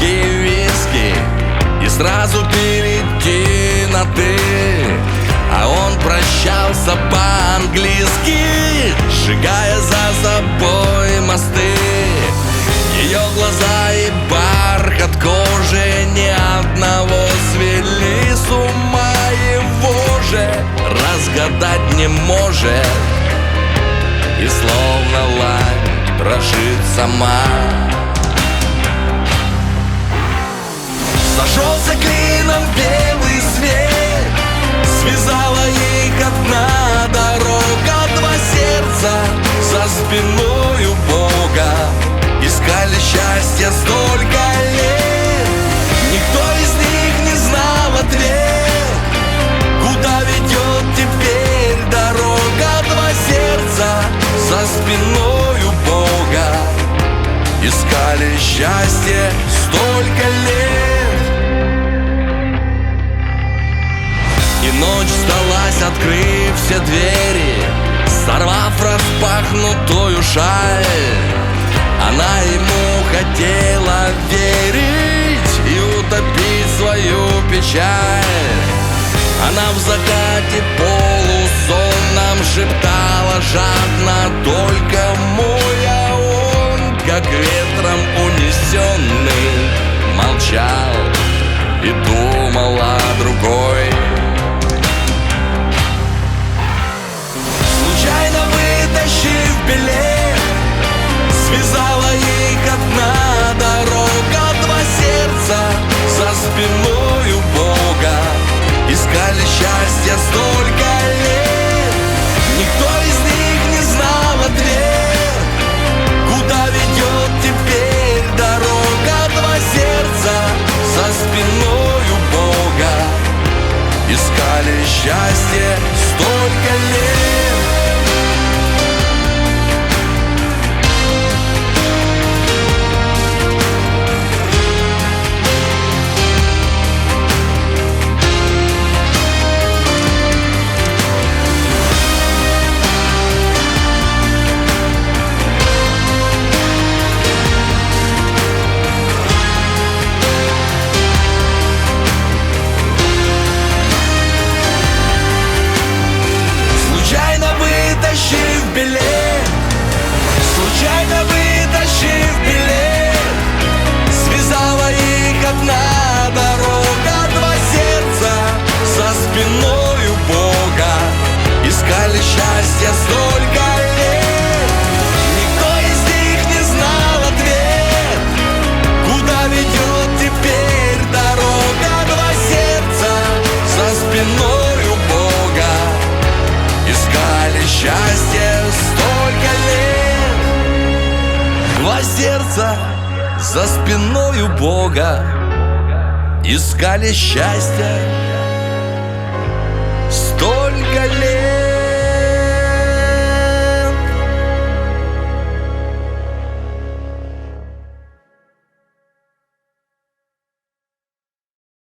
виски и сразу перейти на «ты». А он прощался по-английски, сжигая за собой мосты. Ее глаза и бархат кожи ни одного свели с ума. Его же разгадать не может, и словно лань дрожит сама. Сошелся клином белый свет, связала их одна дорога. Два сердца за спиною Бога искали счастье столько лет. Никто из них не знал ответ, куда ведет теперь дорога. Два сердца за спиною Бога искали счастье столько лет. И ночь сдалась, открыв все двери, сорвав распахнутую шаль. Она ему хотела верить и утопить свою печаль. Она в закате полусонном шептала жадно только мой, а он, как ветром унесенный, молчал и думал о другой. Случайно вытащив билет, связала их одна дорога. Два сердца за спиною Бога искали счастье столько лет. Никто из них не знал ответ, куда ведет теперь дорога. Два сердца за спиною Бога искали счастье столько лет. Случайно вытащив билет, связала их одна дорога. Два сердца за спиною Бога искали счастье столько лет. Никто из них не знал ответ, куда ведет теперь дорога. Два сердца за спиною Бога искали счастье столько лет. Два сердца за спиною Бога искали счастье